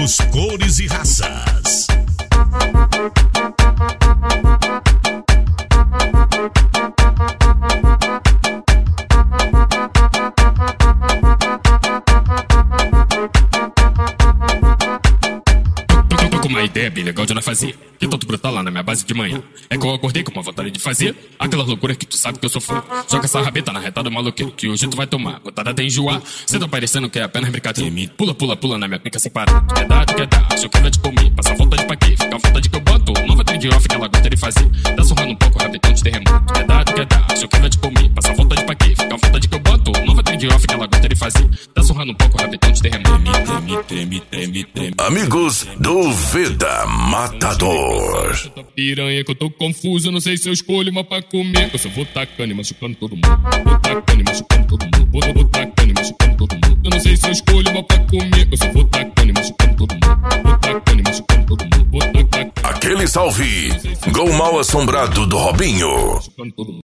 Amigos, cores e raças. Uma ideia bem legal de nós fazer, que tanto brotar lá na minha base de manhã. É que eu acordei com uma vontade de fazer aquela loucura que tu sabe que eu sou fã. Joga essa rabeta na reta do maloqueiro, que hoje tu vai tomar botada até enjoar. Cê tá parecendo que é apenas brincadeira. Pula, pula, pula na minha pica sem parar. Quer dar, acho que vai te comer. Passa vontade pra quê? Fica a vontade que eu boto. Nova trend off que ela gosta de fazer. Tá surrando um pouco, rabetão de terremoto. Quer dar, acho que vai te comer. Passa vontade pra quê? Fica a vontade que eu boto. Nova trend off que ela gosta de fazer. Tá surrando um pouco, rabetão de terremoto. Treme. Amigos do Veda Matador. Piranha que eu tô confuso, não sei se eu escolho uma pra comer. Eu só vou tacando e machucando todo mundo. Vou tacando e machucando todo mundo. Vou tacando e machucando todo mundo. Eu não sei se eu escolho uma pra comer. Eu só vou tacando e machucando todo mundo. Vou tacando e machucando todo mundo. Aquele salve, gol mal assombrado do Robinho.